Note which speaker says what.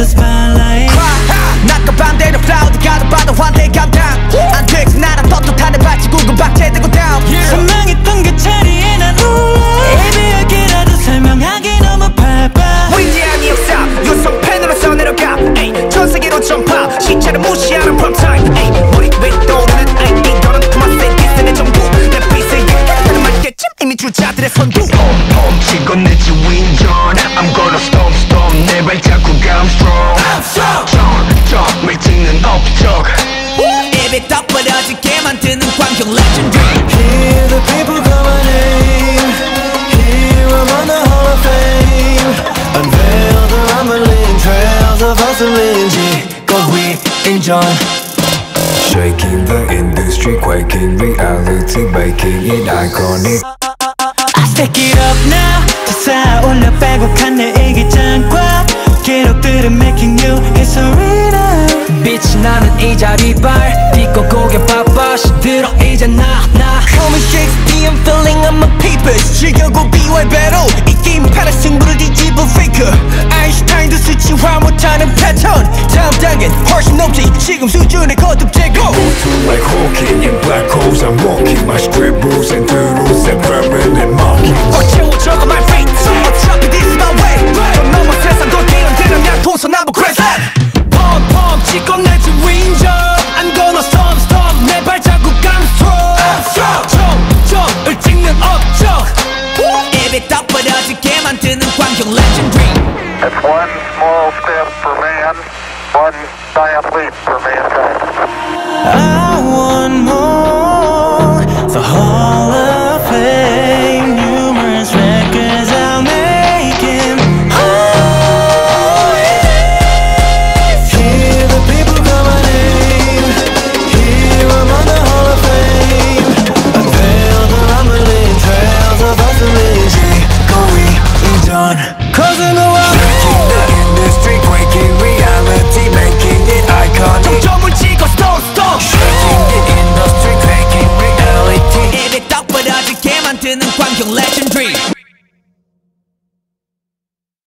Speaker 1: the spotlight.
Speaker 2: 낮과 밤대로 클라우드 가도 봐도 환대 감당 안 되지 나란 떳떳한 애 받치 구금 박제되고 다운
Speaker 1: 선망했던 그 자리에 난 올라 이별기라도 설명하기 너무 바빠.
Speaker 2: 위대한 역사 유성 펜으로서 내려가 전 세계로 전파 시차를 무시하는 프롬타임 머리 왜 떠오르는 이거는 그만세 디스의 정부 내 빛에 약하는 말겠지 이미 주자들의 선두
Speaker 3: 펌 치고 내 지윈전 I'm gonna storm 내 발자국 I'm strong 점을 찍는 업적
Speaker 2: 입이 떡 벌어지게 만드는 광경 legendary.
Speaker 1: Hear the people call my name. Here I'm on the Hall of Fame. Unveil the rumbling trails of hustling G. Go we enjoy.
Speaker 4: Shaking the industry, quaking reality, making it iconic.
Speaker 1: I stack it up now. 다 올려 빼곡한 내 일기장과 기록들은 making new history now.
Speaker 2: 빛이 나는 이 자리발 딛고 고개 바빠 시들어 이제 나 Call me Shakespeare I'm feeling I'm a papers 즐겨고 BY배로 이 게임 판의 승부를 뒤집어 faker 아인슈타인도 수치화 못하는 패턴 다음 단계는 훨씬 높지 지금 수준의 거듭 제고
Speaker 3: Like Hawking in black holes I'm